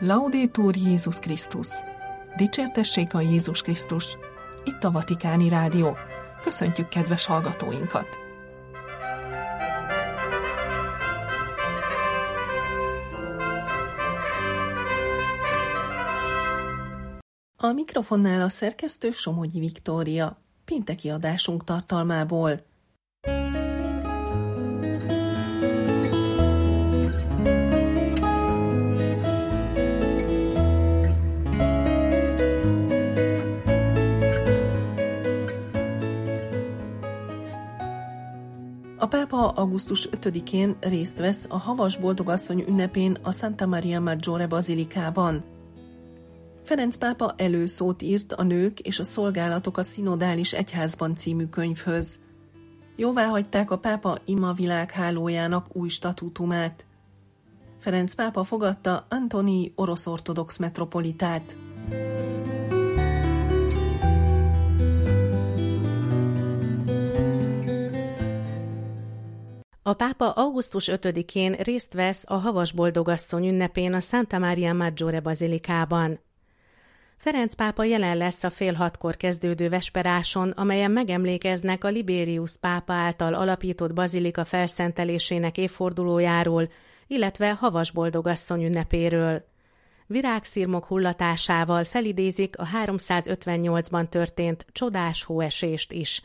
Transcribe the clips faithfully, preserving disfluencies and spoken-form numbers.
Laudetur Jézus Krisztus! Dicsértessék a Jézus Krisztus! Itt a Vatikáni Rádió. Köszöntjük kedves hallgatóinkat! A mikrofonnál a szerkesztő Somogyi Viktória. Pénteki adásunk tartalmából. A pápa augusztus ötödikén részt vesz a Havas Boldogasszony ünnepén a Santa Maria Maggiore bazilikában. Ferenc pápa előszót írt a Nők és a szolgálatok a szinodális egyházban című könyvhöz. Jóváhagyták a pápa ima világhálójának új statútumát. Ferenc pápa fogadta Antoni orosz ortodox metropolitát. A pápa augusztus ötödikén részt vesz a Havas Boldogasszony ünnepén a Santa Maria Maggiore bazilikában. Ferenc pápa jelen lesz a fél hatkor kezdődő vesperáson, amelyen megemlékeznek a Liberius pápa által alapított bazilika felszentelésének évfordulójáról, illetve Havas Boldogasszony ünnepéről. Virágszirmok hullatásával felidézik a háromszázötvennyolcban történt csodás hóesést is.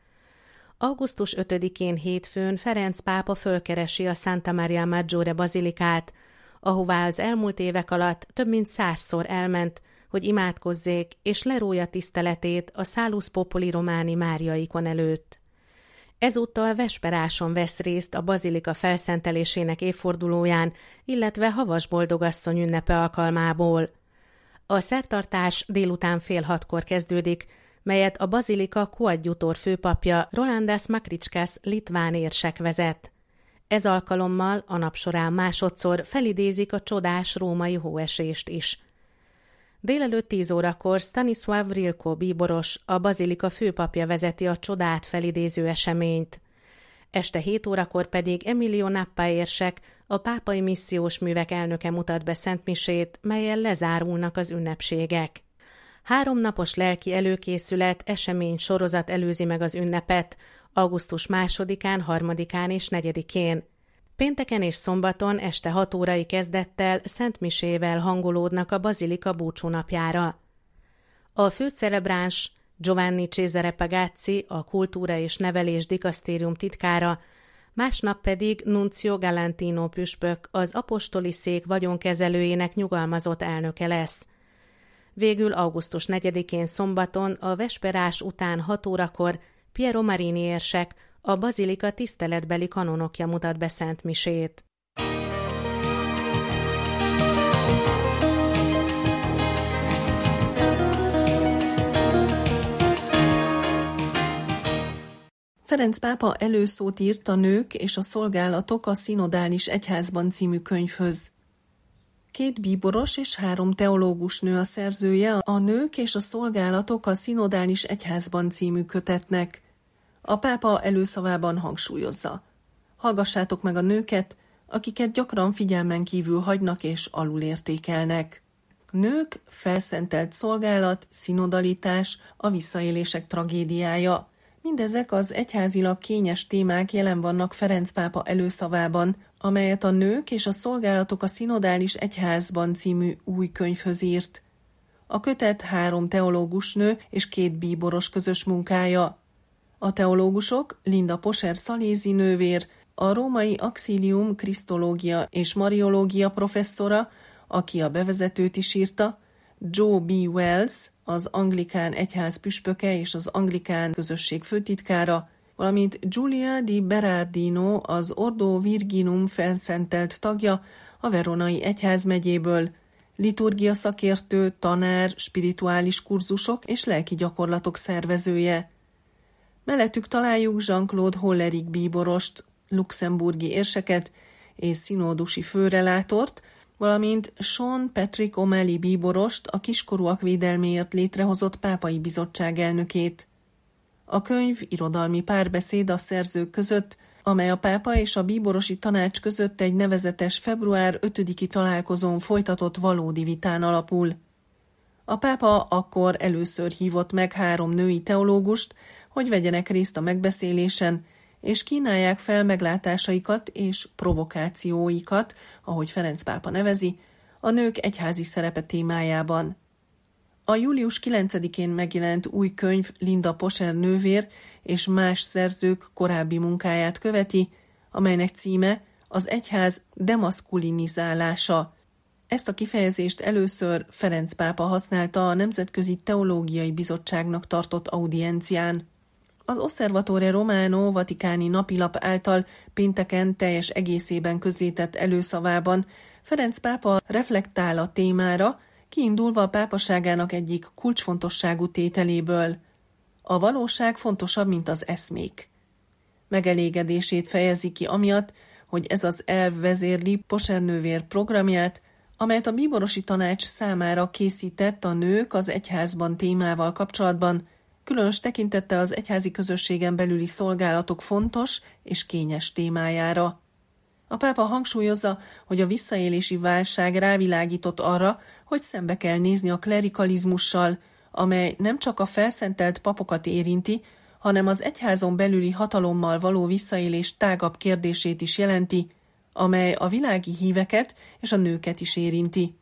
augusztus ötödikén hétfőn Ferenc pápa fölkeresi a Santa Maria Maggiore bazilikát, ahová az elmúlt évek alatt több mint százszor elment, hogy imádkozzék és lerója tiszteletét a Salus Populi Romani Mária ikon előtt. Ezúttal vesperáson vesz részt a bazilika felszentelésének évfordulóján, illetve Havas Boldogasszony ünnepe alkalmából. A szertartás délután fél hatkor kezdődik, melyet a bazilika koadjutor főpapja Rolandas Makričkas litván érsek vezet. Ez alkalommal a nap során másodszor felidézik a csodás római hóesést is. Délelőtt tíz órakor Stanislav Rilko bíboros, a bazilika főpapja vezeti a csodát felidéző eseményt. Este hét órakor pedig Emilio Nappa érsek, a pápai missziós művek elnöke mutat be szentmisét, mellyel lezárulnak az ünnepségek. Három napos lelki előkészület, esemény sorozat előzi meg az ünnepet, augusztus másodikán, harmadikán és negyedikén. Pénteken és szombaton este hat órai kezdettel szentmisével hangolódnak a bazilika búcsúnapjára. A főcelebráns Giovanni Cesare Pagazzi, a kultúra és nevelés dikasztérium titkára, másnap pedig Nunzio Galantino püspök, az apostoli szék vagyonkezelőjének nyugalmazott elnöke lesz. Végül augusztus negyedikén szombaton a vesperás után hat órakor Piero Marini érsek, a bazilika tiszteletbeli kanonokja mutat be szentmisét. Ferenc pápa előszót írt a Nők és a szolgálatok a szinodális egyházban című könyvhöz. Két bíboros és három teológus nő a szerzője a Nők és a szolgálatok a szinodális egyházban című kötetnek. A pápa előszavában hangsúlyozza: hallgassátok meg a nőket, akiket gyakran figyelmen kívül hagynak és alulértékelnek. Nők, felszentelt szolgálat, szinodalitás, a visszaélések tragédiája. Mindezek az egyházilag kényes témák jelen vannak Ferenc pápa előszavában, amelyet a Nők és a szolgálatok a szinodális egyházban című új könyvhöz írt. A kötet három teológusnő és két bíboros közös munkája. A teológusok Linda Poser szalézi nővér, a római Axilium krisztológia és mariológia professzora, aki a bevezetőt is írta, Joe B. Wells, az anglikán egyház püspöke és az anglikán közösség főtitkára, valamint Giulia di Berardino, az Ordo Virginum felszentelt tagja a Veronai egyházmegyéből, liturgia szakértő, tanár, spirituális kurzusok és lelki gyakorlatok szervezője. Mellettük találjuk Jean-Claude Hollerich bíborost, luxemburgi érseket és színódusi főrelátort, valamint Sean Patrick O'Malley bíborost, a kiskorúak védelméért létrehozott pápai bizottság elnökét. A könyv irodalmi párbeszéd a szerzők között, amely a pápa és a bíborosi tanács között egy nevezetes február ötödiki találkozón folytatott valódi vitán alapul. A pápa akkor először hívott meg három női teológust, hogy vegyenek részt a megbeszélésen, és kínálják fel meglátásaikat és provokációikat, ahogy Ferenc pápa nevezi, a nők egyházi szerepe témájában. A július kilencedikén megjelent új könyv Linda Poscher nővér és más szerzők korábbi munkáját követi, amelynek címe az egyház demaszkulinizálása. Ezt a kifejezést először Ferenc pápa használta a Nemzetközi Teológiai Bizottságnak tartott audiencián. Az Osservatore Romano vatikáni napilap által pénteken teljes egészében közzétett előszavában Ferenc pápa reflektál a témára, kiindulva a pápaságának egyik kulcsfontosságú tételéből. A valóság fontosabb, mint az eszmék. Megelégedését fejezi ki amiatt, hogy ez az elv vezérli Poscher nővér programját, amelyet a bíborosi tanács számára készített a nők az egyházban témával kapcsolatban, különös tekintettel az egyházi közösségen belüli szolgálatok fontos és kényes témájára. A pápa hangsúlyozza, hogy a visszaélési válság rávilágított arra, hogy szembe kell nézni a klerikalizmussal, amely nem csak a felszentelt papokat érinti, hanem az egyházon belüli hatalommal való visszaélés tágabb kérdését is jelenti, amely a világi híveket és a nőket is érinti.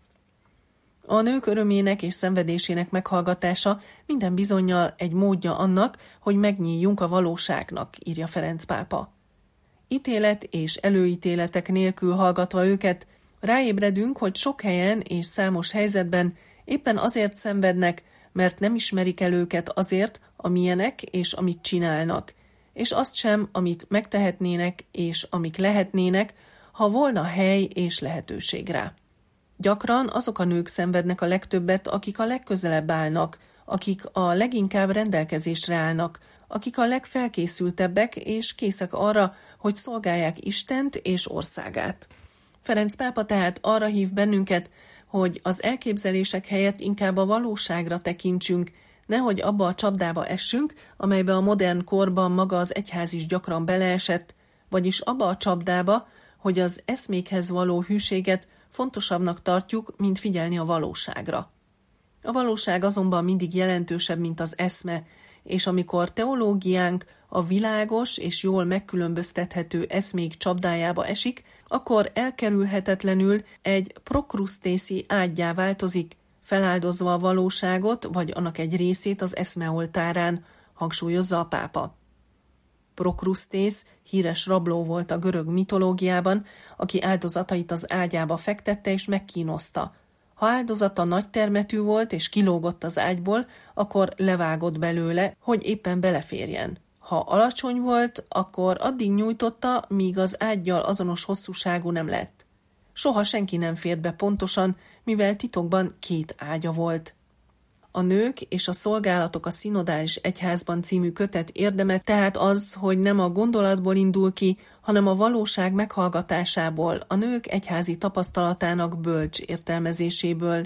A nők örömének és szenvedésének meghallgatása minden bizonnyal egy módja annak, hogy megnyíljunk a valóságnak, írja Ferenc pápa. Ítélet és előítéletek nélkül hallgatva őket, ráébredünk, hogy sok helyen és számos helyzetben éppen azért szenvednek, mert nem ismerik el őket azért, amilyenek és amit csinálnak, és azt sem, amit megtehetnének és amik lehetnének, ha volna hely és lehetőség rá. Gyakran azok a nők szenvednek a legtöbbet, akik a legközelebb állnak, akik a leginkább rendelkezésre állnak, akik a legfelkészültebbek és készek arra, hogy szolgálják Istent és országát. Ferenc pápa tehát arra hív bennünket, hogy az elképzelések helyett inkább a valóságra tekintsünk, nehogy abba a csapdába essünk, amelybe a modern korban maga az egyház is gyakran beleesett, vagyis abba a csapdába, hogy az eszmékhez való hűséget fontosabbnak tartjuk, mint figyelni a valóságra. A valóság azonban mindig jelentősebb, mint az eszme, és amikor teológiánk a világos és jól megkülönböztethető eszmék csapdájába esik, akkor elkerülhetetlenül egy prokrusztészi ággyá változik, feláldozva a valóságot vagy annak egy részét az eszme oltárán, hangsúlyozza a pápa. Prokrusztész híres rabló volt a görög mitológiában, aki áldozatait az ágyába fektette és megkínozta. Ha áldozata nagy termetű volt és kilógott az ágyból, akkor levágott belőle, hogy éppen beleférjen. Ha alacsony volt, akkor addig nyújtotta, míg az ággyal azonos hosszúságú nem lett. Soha senki nem fért be pontosan, mivel titokban két ágya volt. A nők és a szolgálatok a szinodális egyházban című kötet érdeme tehát az, hogy nem a gondolatból indul ki, hanem a valóság meghallgatásából, a nők egyházi tapasztalatának bölcs értelmezéséből.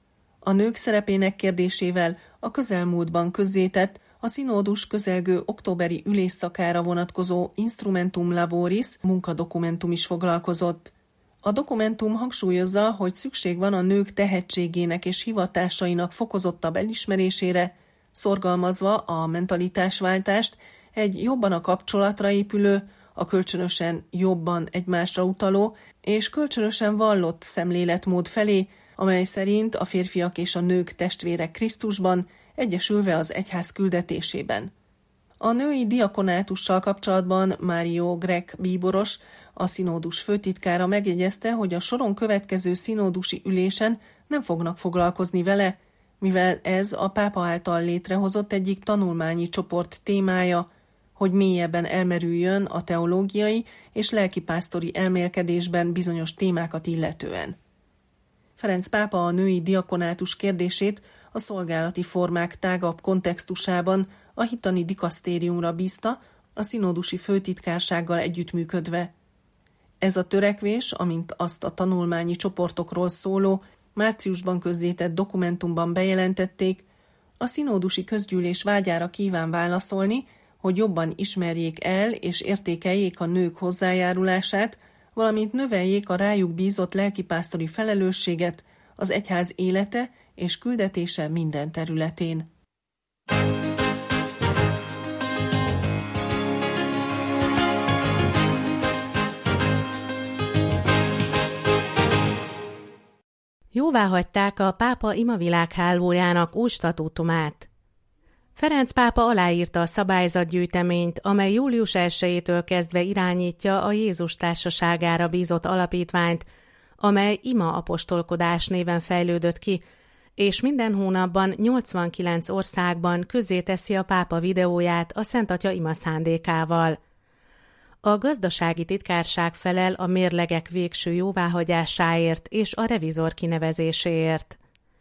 A nők szerepének kérdésével a közelmúltban közzétett, a színódus közelgő októberi ülésszakára vonatkozó Instrumentum Laboris munkadokumentum is foglalkozott. A dokumentum hangsúlyozza, hogy szükség van a nők tehetségének és hivatásainak fokozottabb elismerésére, szorgalmazva a mentalitásváltást egy jobban a kapcsolatra épülő, a kölcsönösen jobban egymásra utaló és kölcsönösen vallott szemléletmód felé, amely szerint a férfiak és a nők testvérek Krisztusban, egyesülve az egyház küldetésében. A női diakonátussal kapcsolatban Mário Grech bíboros, a színódus főtitkára megjegyezte, hogy a soron következő színódusi ülésen nem fognak foglalkozni vele, mivel ez a pápa által létrehozott egyik tanulmányi csoport témája, hogy mélyebben elmerüljön a teológiai és lelkipásztori elmélkedésben bizonyos témákat illetően. Ferenc pápa a női diakonátus kérdését a szolgálati formák tágabb kontextusában a hittani dikasztériumra bízta, a színódusi főtitkársággal együttműködve. Ez a törekvés, amint azt a tanulmányi csoportokról szóló, márciusban közzétett dokumentumban bejelentették, a színódusi közgyűlés vágyára kíván válaszolni, hogy jobban ismerjék el és értékeljék a nők hozzájárulását, valamint növeljék a rájuk bízott lelkipásztori felelősséget az egyház élete és küldetése minden területén. Jóváhagyták a pápa imavilághálójának új statútumát. Ferenc pápa aláírta a szabályzatgyűjteményt, amely július elsejétől kezdve irányítja a Jézus Társaságára bízott alapítványt, amely Ima apostolkodás néven fejlődött ki, és minden hónapban nyolcvankilenc országban közzéteszi a pápa videóját a Szent Atya ima szándékával. A gazdasági titkárság felel a mérlegek végső jóváhagyásáért és a revizor kinevezéséért.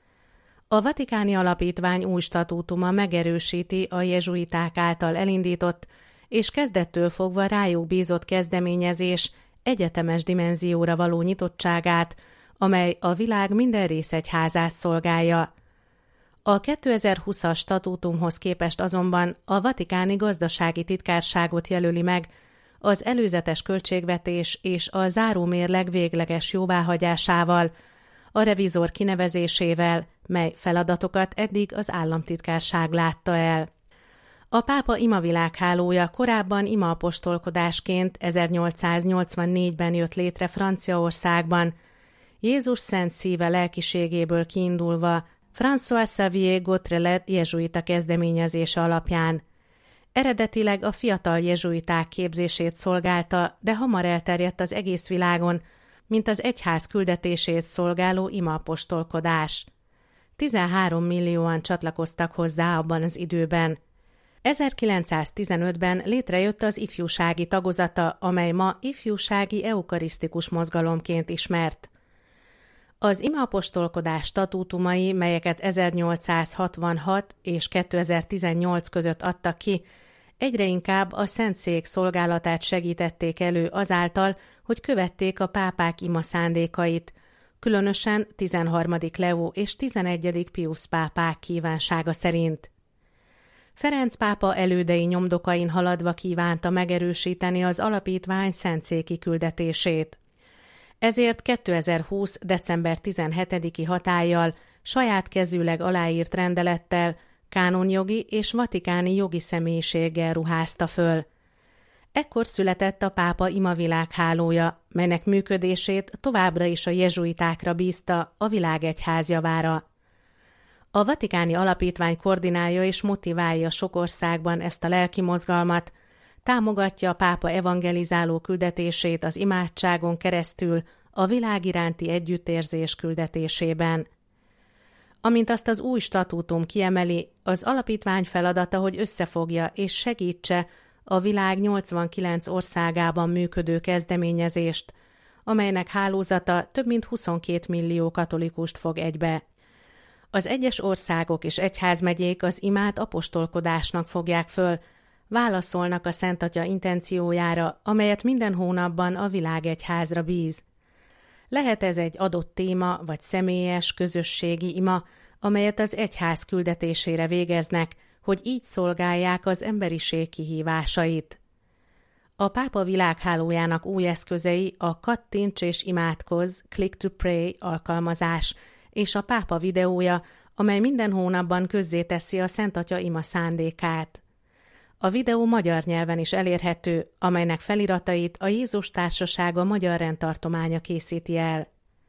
A Vatikáni Alapítvány új statútuma megerősíti a jezsuiták által elindított és kezdettől fogva rájuk bízott kezdeményezés egyetemes dimenzióra való nyitottságát, amely a világ minden részegyházát szolgálja. A kétezer-húszas statútumhoz képest azonban a Vatikáni Gazdasági Titkárságot jelöli meg, az előzetes költségvetés és a zárómérleg végleges jóváhagyásával, a revizor kinevezésével, mely feladatokat eddig az államtitkárság látta el. A pápa imavilághálója korábban imaapostolkodásként ezernyolcszáznyolcvannégyben jött létre Franciaországban, Jézus Szent Szíve lelkiségéből kiindulva François Xavier Gautrelet jezsuita kezdeményezése alapján. Eredetileg a fiatal jezsuiták képzését szolgálta, de hamar elterjedt az egész világon, mint az egyház küldetését szolgáló imaapostolkodás. tizenhárom millióan csatlakoztak hozzá abban az időben. ezerkilencszáztizenötben létrejött az ifjúsági tagozata, amely ma ifjúsági eukarisztikus mozgalomként ismert. Az imaapostolkodás statútumai, melyeket ezernyolcszázhatvanhat és kétezer-tizennyolc között adtak ki, egyre inkább a Szentszék szolgálatát segítették elő azáltal, hogy követték a pápák ima szándékait, különösen tizenharmadik Leó és tizenegyedik Piusz pápák kívánsága szerint. Ferenc pápa elődei nyomdokain haladva kívánta megerősíteni az alapítvány szentszéki küldetését. Ezért kétezer-húsz. december tizenhetediki hatállyal saját kezűleg aláírt rendelettel kánonjogi és vatikáni jogi személyiséggel ruházta föl. Ekkor született a pápa imavilághálója, melynek működését továbbra is a jezsuitákra bízta a világegyház javára. A Vatikáni Alapítvány koordinálja és motiválja sok országban ezt a lelki mozgalmat, támogatja a pápa evangelizáló küldetését az imádságon keresztül a világ iránti együttérzés küldetésében. Amint azt az új statútum kiemeli, az alapítvány feladata, hogy összefogja és segítse a világ nyolcvankilenc országában működő kezdeményezést, amelynek hálózata több mint huszonkét millió katolikust fog egybe. Az egyes országok és egyházmegyék az imát apostolkodásnak fogják föl, válaszolnak a Szent Atya intenciójára, amelyet minden hónapban a világegyházra bíz. Lehet ez egy adott téma vagy személyes, közösségi ima, amelyet az egyház küldetésére végeznek, hogy így szolgálják az emberiség kihívásait. A pápa világhálójának új eszközei a Kattints és imádkozz, Click to Pray alkalmazás és a pápa videója, amely minden hónapban közzéteszi a Szent Atya ima szándékát. A videó magyar nyelven is elérhető, amelynek feliratait a Jézus Társasága magyar rendtartománya készíti el.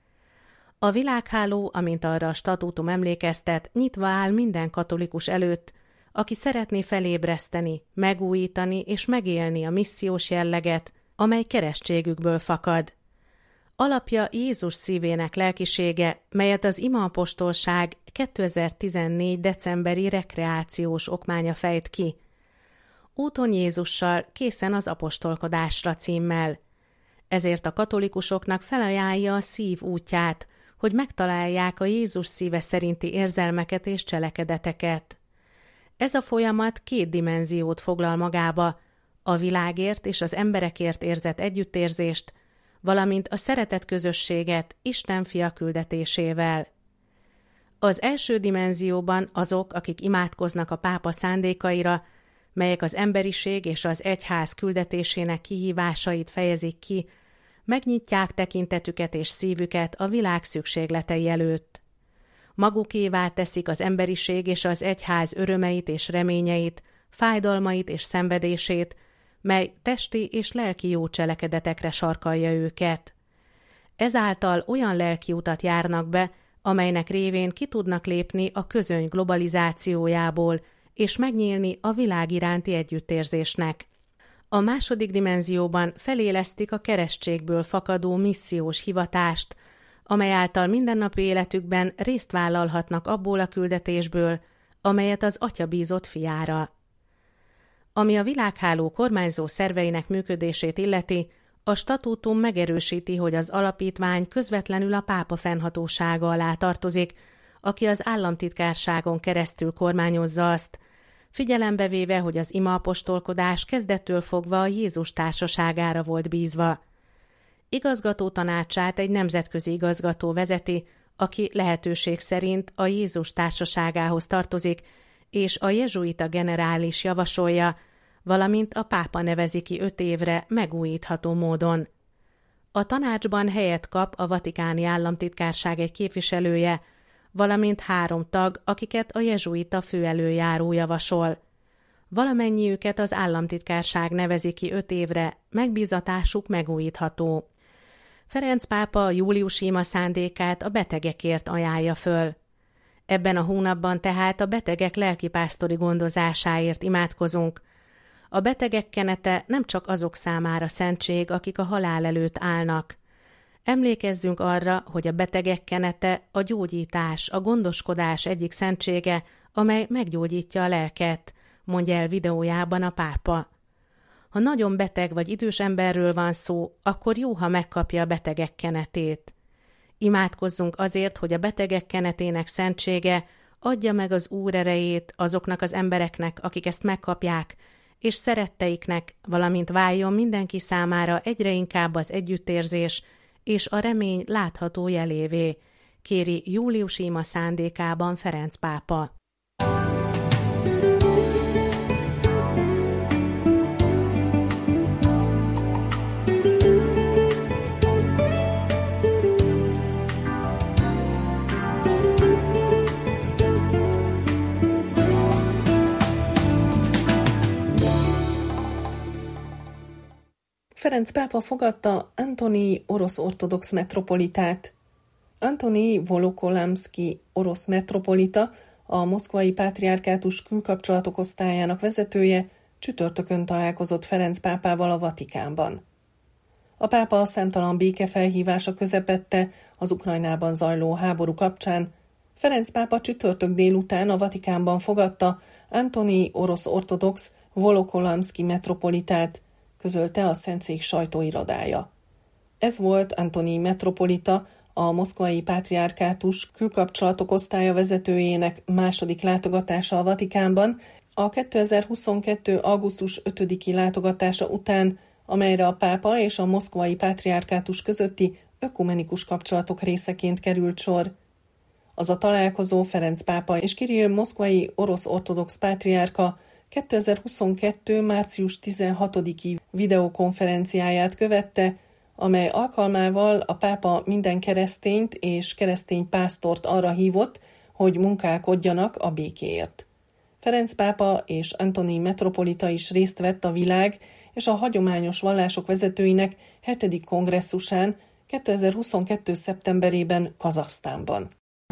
A világháló, amint arra a statútum emlékeztet, nyitva áll minden katolikus előtt, aki szeretné felébreszteni, megújítani és megélni a missziós jelleget, amely keresztségükből fakad. Alapja Jézus szívének lelkisége, melyet az imaapostolság kétezer-tizennégy. decemberi rekreációs okmánya fejt ki. Úton Jézussal, készen az apostolkodásra címmel. Ezért a katolikusoknak felajánlja a szív útját, hogy megtalálják a Jézus szíve szerinti érzelmeket és cselekedeteket. Ez a folyamat két dimenziót foglal magába, a világért és az emberekért érzett együttérzést, valamint a szeretet közösséget Isten fia küldetésével. Az első dimenzióban azok, akik imádkoznak a pápa szándékaira, melyek az emberiség és az egyház küldetésének kihívásait fejezik ki, megnyitják tekintetüket és szívüket a világ szükségletei előtt. Magukévá teszik az emberiség és az egyház örömeit és reményeit, fájdalmait és szenvedését, mely testi és lelki jó cselekedetekre sarkalja őket. Ezáltal olyan lelki utat járnak be, amelynek révén ki tudnak lépni a közöny globalizációjából, és megnyílni a világ iránti együttérzésnek. A második dimenzióban felélesztik a keresztségből fakadó missziós hivatást, amely által mindennapi életükben részt vállalhatnak abból a küldetésből, amelyet az Atya bízott fiára. Ami a világháló kormányzó szerveinek működését illeti, a statútum megerősíti, hogy az alapítvány közvetlenül a pápa fennhatósága alá tartozik, aki az államtitkárságon keresztül kormányozza azt, figyelembe véve, hogy az imaapostolkodás kezdettől fogva a Jézus társaságára volt bízva. Igazgató tanácsát egy nemzetközi igazgató vezeti, aki lehetőség szerint a Jézus társaságához tartozik, és a jezsuita generális javasolja, valamint a pápa nevezi ki öt évre megújítható módon. A tanácsban helyet kap a vatikáni államtitkárság egy képviselője, valamint három tag, akiket a jezsuita főelöljáró javasol. Valamennyiüket az államtitkárság nevezi ki öt évre, megbízatásuk megújítható. Ferenc pápa júliusi ima szándékát a betegekért ajánlja föl. Ebben a hónapban tehát a betegek lelkipásztori gondozásáért imádkozunk. A betegek kenete nem csak azok számára szentség, akik a halál előtt állnak. Emlékezzünk arra, hogy a betegek kenete a gyógyítás, a gondoskodás egyik szentsége, amely meggyógyítja a lelket, mondja el videójában a pápa. Ha nagyon beteg vagy idős emberről van szó, akkor jó, ha megkapja a betegek kenetét. Imádkozzunk azért, hogy a betegek kenetének szentsége adja meg az Úr erejét azoknak az embereknek, akik ezt megkapják, és szeretteiknek, valamint váljon mindenki számára egyre inkább az együttérzés és a remény látható jelévé, kéri júliusi ima szándékában Ferenc pápa. Ferenc pápa fogadta Antoni orosz ortodox metropolitát. Antoni Volokolamszki orosz metropolita, a moszkvai pátriárkátus külkapcsolatok osztályának vezetője csütörtökön találkozott Ferenc pápával a Vatikánban. A pápa a számtalan békefelhívása közepette az Ukrajnában zajló háború kapcsán. Ferenc pápa csütörtök délután a Vatikánban fogadta Antoni orosz ortodox Volokolamszki metropolitát, közölte a Szentszék sajtóirodája. Ez volt Antoni metropolita, a moszkvai pátriárkátus külkapcsolatok osztálya vezetőjének második látogatása a Vatikánban, a kétezer-huszonkettő. augusztus ötödiki látogatása után, amelyre a pápa és a moszkvai pátriárkátus közötti ökumenikus kapcsolatok részeként került sor. Az a találkozó Ferenc pápa és Kirill moszkvai orosz ortodox pátriárka kétezer-huszonkettő. március tizenhatodiki videokonferenciáját követte, amely alkalmával a pápa minden keresztényt és keresztény pásztort arra hívott, hogy munkálkodjanak a békéért. Ferenc pápa és Antoni metropolita is részt vett a világ és a hagyományos vallások vezetőinek hetedik kongresszusán kétezer-huszonkettő. szeptemberében Kazahsztánban.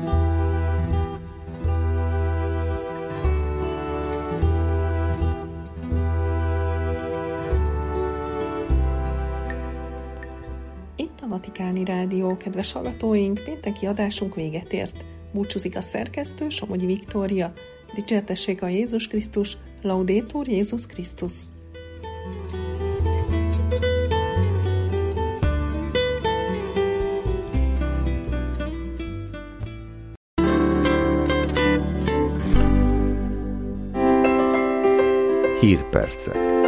Itt a Vatikáni Rádió, kedves hallgatóink, pénteki adásunk véget ért. Búcsúzik a szerkesztő, Somogyi Viktória. Dicsértessék a Jézus Krisztus, Laudetur Jézus Krisztus. Hírpercek.